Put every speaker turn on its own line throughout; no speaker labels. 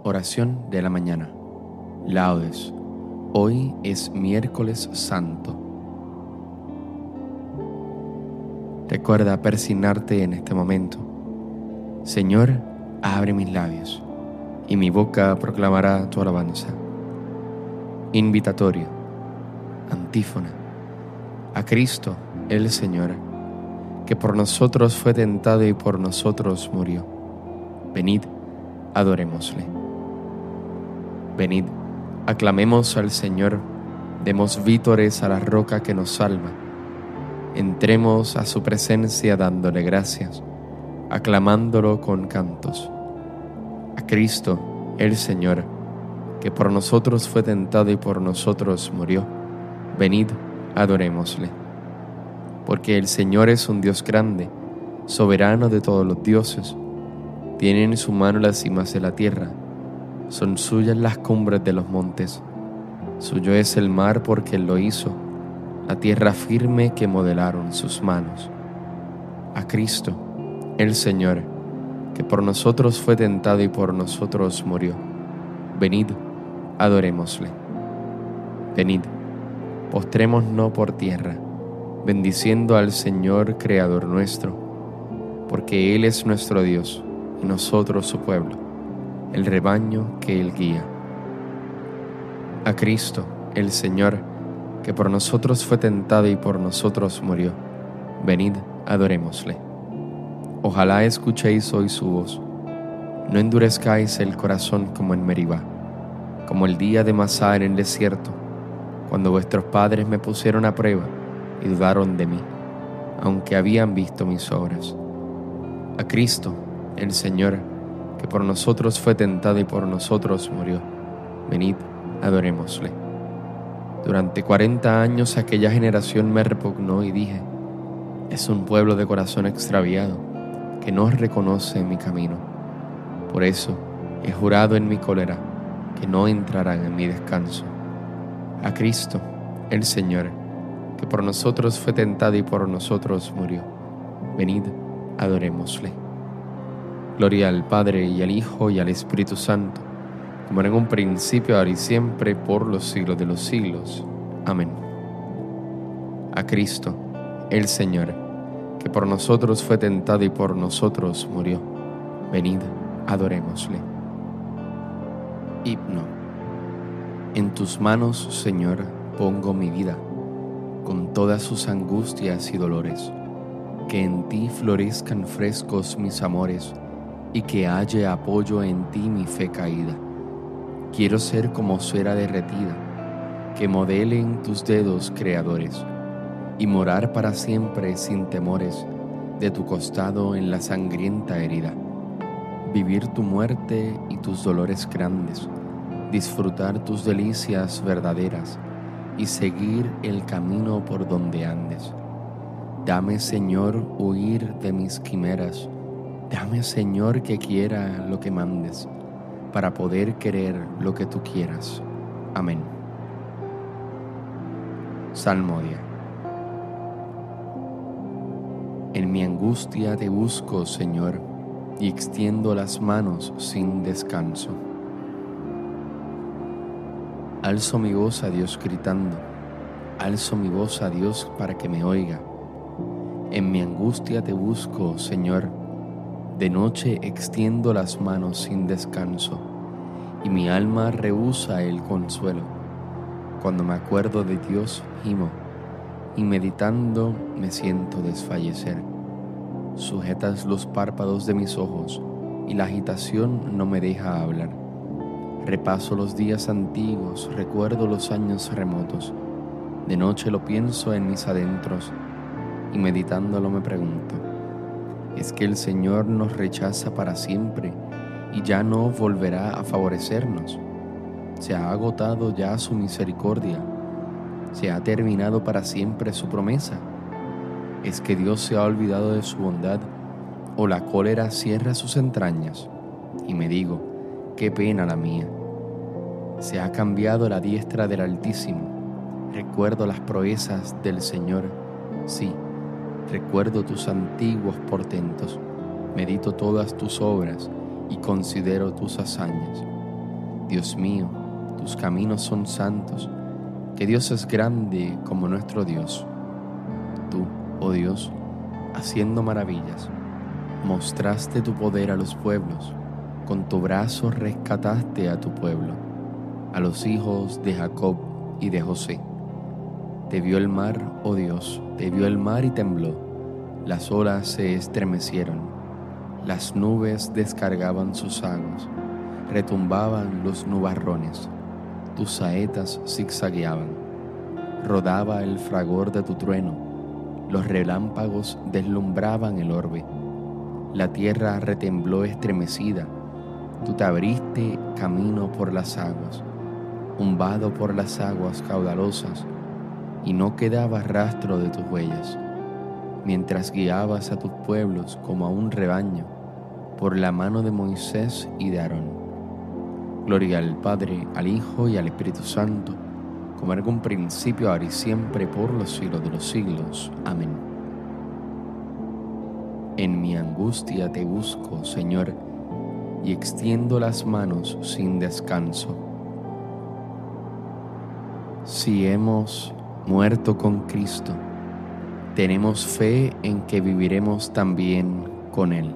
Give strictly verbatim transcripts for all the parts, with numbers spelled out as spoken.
Oración de la mañana. Laudes. Hoy es miércoles santo. Recuerda persignarte en este momento. Señor, abre mis labios, y mi boca proclamará tu alabanza. Invitatorio. Antífona. A Cristo, el Señor, que por nosotros fue tentado y por nosotros murió. Venid, adorémosle. Venid, aclamemos al Señor, demos vítores a la roca que nos salva. Entremos a su presencia dándole gracias, aclamándolo con cantos. A Cristo, el Señor, que por nosotros fue tentado y por nosotros murió. Venid, adorémosle. Porque el Señor es un Dios grande, soberano de todos los dioses. Tiene en su mano las cimas de la tierra, son suyas las cumbres de los montes. Suyo es el mar porque Él lo hizo, la tierra firme que modelaron sus manos. A Cristo, el Señor, que por nosotros fue tentado y por nosotros murió. Venid, adorémosle. Venid, postrémonos por tierra, bendiciendo al Señor Creador nuestro, porque Él es nuestro Dios y nosotros su pueblo, el rebaño que Él guía. A Cristo, el Señor, que por nosotros fue tentado y por nosotros murió. Venid, adorémosle. Ojalá escuchéis hoy su voz. No endurezcáis el corazón como en Meribá, como el día de Masá en el desierto, cuando vuestros padres me pusieron a prueba y dudaron de mí, aunque habían visto mis obras. A Cristo, el Señor, que por nosotros fue tentado y por nosotros murió. Venid, adorémosle. Durante cuarenta años aquella generación me repugnó y dije: es un pueblo de corazón extraviado, que no reconoce mi camino. Por eso he jurado en mi cólera que no entrarán en mi descanso. A Cristo, el Señor, que por nosotros fue tentado y por nosotros murió. Venid, adorémosle. Gloria al Padre, y al Hijo, y al Espíritu Santo, como era en un principio, ahora y siempre, por los siglos de los siglos. Amén. A Cristo, el Señor, que por nosotros fue tentado y por nosotros murió. Venid, adorémosle. Himno. En tus manos, Señor, pongo mi vida, con todas sus angustias y dolores. Que en ti florezcan frescos mis amores, y que halle apoyo en ti mi fe caída. Quiero ser como cera derretida, que modelen tus dedos creadores, y morar para siempre sin temores de tu costado en la sangrienta herida. Vivir tu muerte y tus dolores grandes, disfrutar tus delicias verdaderas, y seguir el camino por donde andes. Dame, Señor, huir de mis quimeras. Dame, Señor, que quiera lo que mandes, para poder querer lo que tú quieras. Amén. Salmodia. En mi angustia te busco, Señor, y extiendo las manos sin descanso. Alzo mi voz a Dios gritando, alzo mi voz a Dios para que me oiga. En mi angustia te busco, Señor, de noche extiendo las manos sin descanso, y mi alma rehúsa el consuelo. Cuando me acuerdo de Dios, gimo, y meditando me siento desfallecer. Sujetas los párpados de mis ojos, y la agitación no me deja hablar. Repaso los días antiguos, recuerdo los años remotos. De noche lo pienso en mis adentros, y meditándolo me pregunto: ¿es que el Señor nos rechaza para siempre y ya no volverá a favorecernos? ¿Se ha agotado ya su misericordia? ¿Se ha terminado para siempre su promesa? ¿Es que Dios se ha olvidado de su bondad, o la cólera cierra sus entrañas? Y me digo: qué pena la mía. Se ha cambiado la diestra del Altísimo. Recuerdo las proezas del Señor, sí, recuerdo tus antiguos portentos, medito todas tus obras y considero tus hazañas. Dios mío, tus caminos son santos, que Dios es grande como nuestro Dios. Tú, oh Dios, haciendo maravillas, mostraste tu poder a los pueblos, con tu brazo rescataste a tu pueblo, a los hijos de Jacob y de José. Te vio el mar, oh Dios, te vio el mar y tembló, las olas se estremecieron, las nubes descargaban sus aguas, retumbaban los nubarrones, tus saetas zigzagueaban, rodaba el fragor de tu trueno, los relámpagos deslumbraban el orbe, la tierra retembló estremecida, tú te abriste camino por las aguas, un vado por las aguas caudalosas, y no quedaba rastro de tus huellas, mientras guiabas a tus pueblos como a un rebaño, por la mano de Moisés y de Aarón. Gloria al Padre, al Hijo y al Espíritu Santo, como era en un principio, ahora y siempre, por los siglos de los siglos. Amén. En mi angustia te busco, Señor, y extiendo las manos sin descanso. Si hemos muerto con Cristo, tenemos fe en que viviremos también con Él.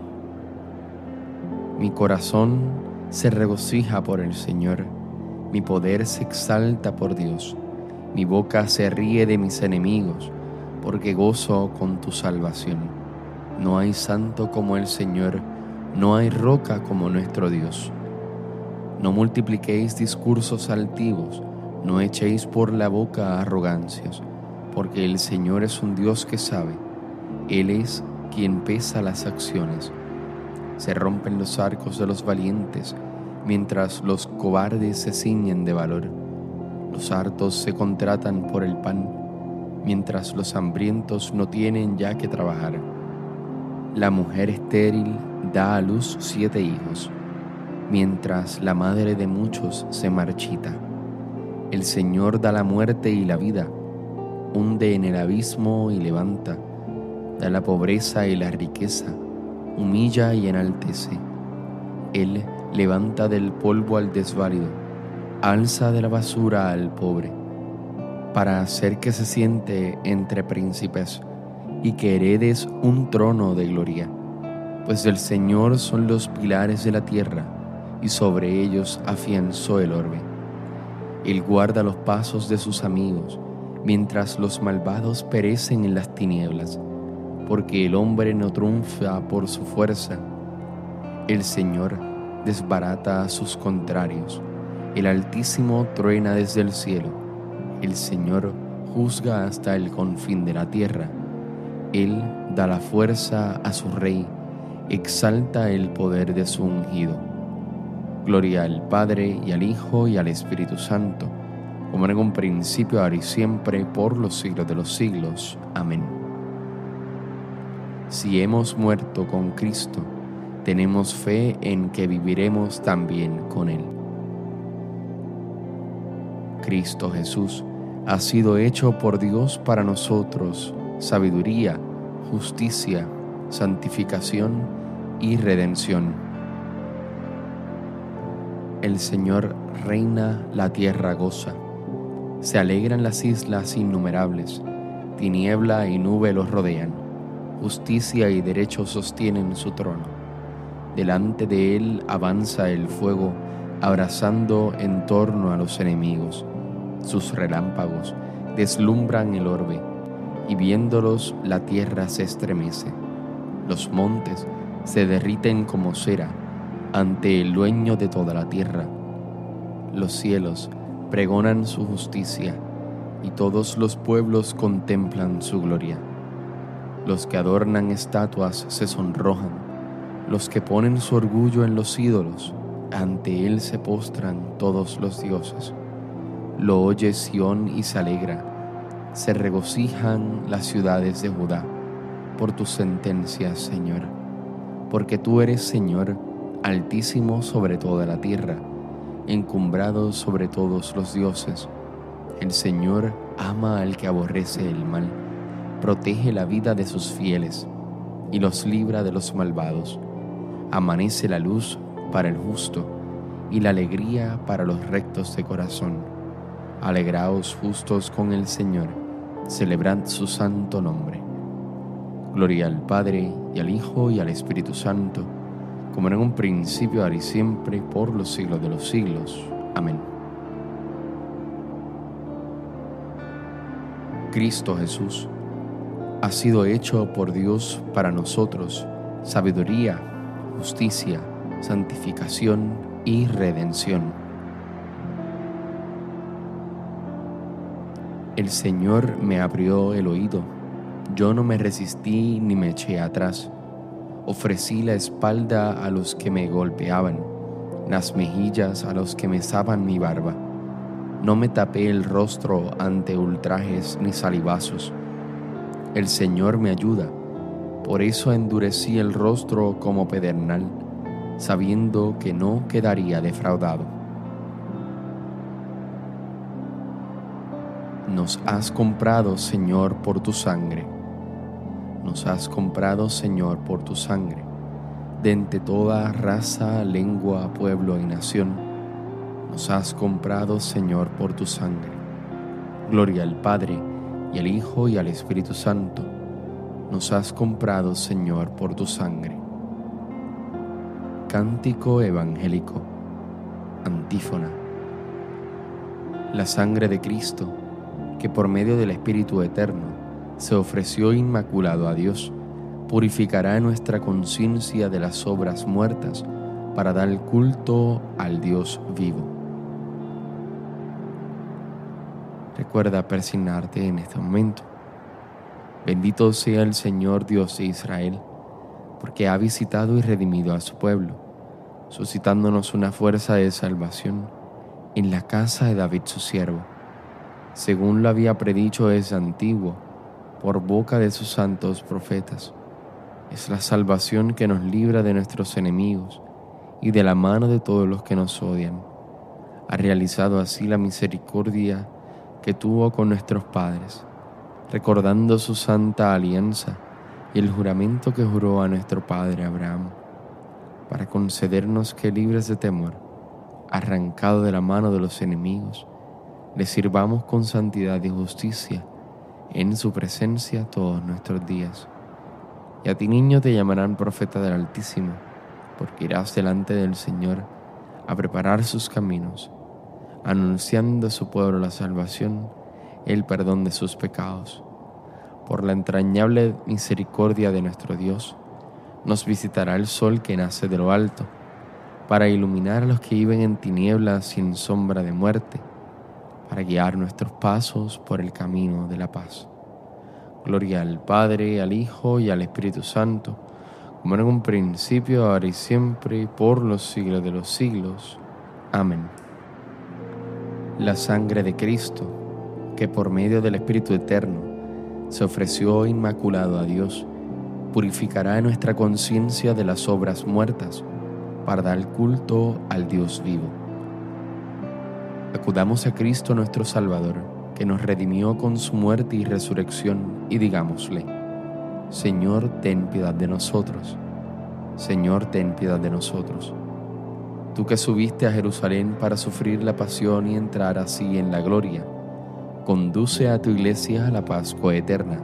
Mi corazón se regocija por el Señor, mi poder se exalta por Dios, mi boca se ríe de mis enemigos, porque gozo con tu salvación. No hay santo como el Señor, no hay roca como nuestro Dios. No multipliquéis discursos altivos, no echéis por la boca arrogancias, porque el Señor es un Dios que sabe, Él es quien pesa las acciones. Se rompen los arcos de los valientes, mientras los cobardes se ciñen de valor. Los hartos se contratan por el pan, mientras los hambrientos no tienen ya que trabajar. La mujer estéril da a luz siete hijos, mientras la madre de muchos se marchita. El Señor da la muerte y la vida, hunde en el abismo y levanta, da la pobreza y la riqueza, humilla y enaltece. Él levanta del polvo al desválido, alza de la basura al pobre, para hacer que se siente entre príncipes y que heredes un trono de gloria. Pues del Señor son los pilares de la tierra, y sobre ellos afianzó el orbe. Él guarda los pasos de sus amigos, mientras los malvados perecen en las tinieblas, porque el hombre no triunfa por su fuerza. El Señor desbarata a sus contrarios, el Altísimo truena desde el cielo, el Señor juzga hasta el confín de la tierra. Él da la fuerza a su rey, exalta el poder de su ungido. Gloria al Padre, y al Hijo, y al Espíritu Santo, como en un principio, ahora y siempre, por los siglos de los siglos. Amén. Si hemos muerto con Cristo, tenemos fe en que viviremos también con Él. Cristo Jesús ha sido hecho por Dios para nosotros sabiduría, justicia, santificación y redención. El Señor reina, la tierra goza, se alegran las islas innumerables, tiniebla y nube los rodean, justicia y derecho sostienen su trono. Delante de él avanza el fuego, abrazando en torno a los enemigos. Sus relámpagos deslumbran el orbe, y viéndolos la tierra se estremece. Los montes se derriten como cera ante el dueño de toda la tierra. Los cielos pregonan su justicia, y todos los pueblos contemplan su gloria. Los que adornan estatuas se sonrojan, los que ponen su orgullo en los ídolos, ante él se postran todos los dioses. Lo oye Sión y se alegra, se regocijan las ciudades de Judá por tus sentencias, Señor, porque tú eres Señor, altísimo sobre toda la tierra, encumbrado sobre todos los dioses. El Señor ama al que aborrece el mal, protege la vida de sus fieles y los libra de los malvados. Amanece la luz para el justo, y la alegría para los rectos de corazón. Alegraos justos con el Señor, celebrad su santo nombre. Gloria al Padre, y al Hijo, y al Espíritu Santo, como era en un principio, ahora y siempre, por los siglos de los siglos. Amén. Cristo Jesús ha sido hecho por Dios para nosotros sabiduría, justicia, santificación y redención. El Señor me abrió el oído, yo no me resistí ni me eché atrás. Ofrecí la espalda a los que me golpeaban, las mejillas a los que mesaban mi barba. No me tapé el rostro ante ultrajes ni salivazos. El Señor me ayuda, por eso endurecí el rostro como pedernal, sabiendo que no quedaría defraudado. Nos has comprado, Señor, por tu sangre. Nos has comprado, Señor, por tu sangre, de entre toda raza, lengua, pueblo y nación. Nos has comprado, Señor, por tu sangre. Gloria al Padre, y al Hijo, y al Espíritu Santo. Nos has comprado, Señor, por tu sangre. Cántico evangélico. Antífona. La sangre de Cristo, que por medio del Espíritu Eterno se ofreció inmaculado a Dios, purificará nuestra conciencia de las obras muertas para dar culto al Dios vivo. Recuerda persignarte en este momento. Bendito sea el Señor Dios de Israel, porque ha visitado y redimido a su pueblo, suscitándonos una fuerza de salvación en la casa de David su siervo, según lo había predicho desde antiguo, por boca de sus santos profetas. Es la salvación que nos libra de nuestros enemigos y de la mano de todos los que nos odian. Ha realizado así la misericordia que tuvo con nuestros padres, recordando su santa alianza y el juramento que juró a nuestro padre Abraham, para concedernos que, libres de temor, arrancado de la mano de los enemigos, le sirvamos con santidad y justicia en su presencia todos nuestros días. Y a ti, niño, te llamarán profeta del Altísimo, porque irás delante del Señor a preparar sus caminos, anunciando a su pueblo la salvación, el perdón de sus pecados. Por la entrañable misericordia de nuestro Dios, nos visitará el sol que nace de lo alto, para iluminar a los que viven en tinieblas y en sombra de muerte, para guiar nuestros pasos por el camino de la paz. Gloria al Padre, al Hijo y al Espíritu Santo, como en un principio, ahora y siempre, por los siglos de los siglos. Amén. La sangre de Cristo, que por medio del Espíritu Eterno se ofreció inmaculado a Dios, purificará nuestra conciencia de las obras muertas para dar culto al Dios vivo. Acudamos a Cristo nuestro Salvador, que nos redimió con su muerte y resurrección, y digámosle: Señor, ten piedad de nosotros. Señor, ten piedad de nosotros. Tú que subiste a Jerusalén para sufrir la pasión y entrar así en la gloria, conduce a tu iglesia a la Pascua eterna.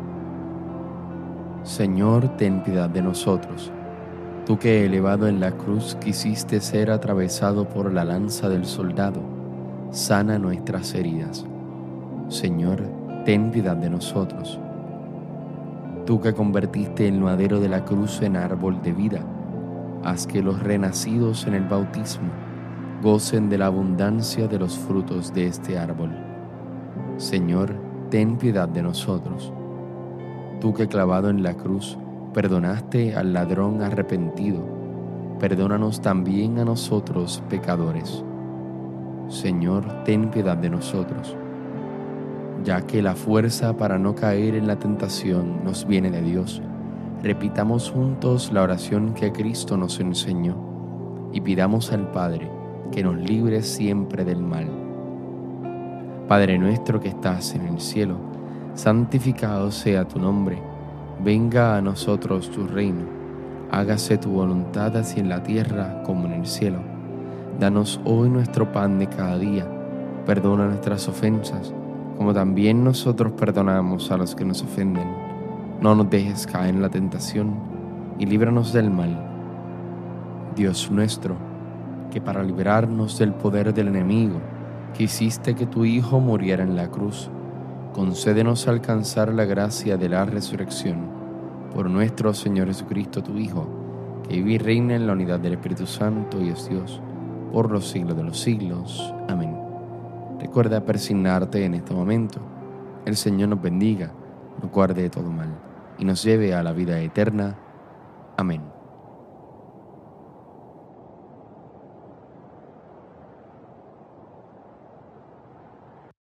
Señor, ten piedad de nosotros. Tú que, elevado en la cruz, quisiste ser atravesado por la lanza del soldado, sana nuestras heridas. Señor, ten piedad de nosotros. Tú que convertiste el madero de la cruz en árbol de vida, haz que los renacidos en el bautismo gocen de la abundancia de los frutos de este árbol. Señor, ten piedad de nosotros. Tú que, clavado en la cruz, perdonaste al ladrón arrepentido, perdónanos también a nosotros pecadores. Señor, ten piedad de nosotros. Ya que la fuerza para no caer en la tentación nos viene de Dios, repitamos juntos la oración que Cristo nos enseñó y pidamos al Padre que nos libre siempre del mal. Padre nuestro que estás en el cielo, santificado sea tu nombre. Venga a nosotros tu reino. Hágase tu voluntad así en la tierra como en el cielo. Danos hoy nuestro pan de cada día. Perdona nuestras ofensas, como también nosotros perdonamos a los que nos ofenden. No nos dejes caer en la tentación, y líbranos del mal. Dios nuestro, que para librarnos del poder del enemigo, quisiste que tu Hijo muriera en la cruz, concédenos alcanzar la gracia de la resurrección. Por nuestro Señor Jesucristo, tu Hijo, que vive y reina en la unidad del Espíritu Santo y es Dios, por los siglos de los siglos. Amén. Recuerda persignarte en este momento. El Señor nos bendiga, nos guarde de todo mal y nos lleve a la vida eterna. Amén.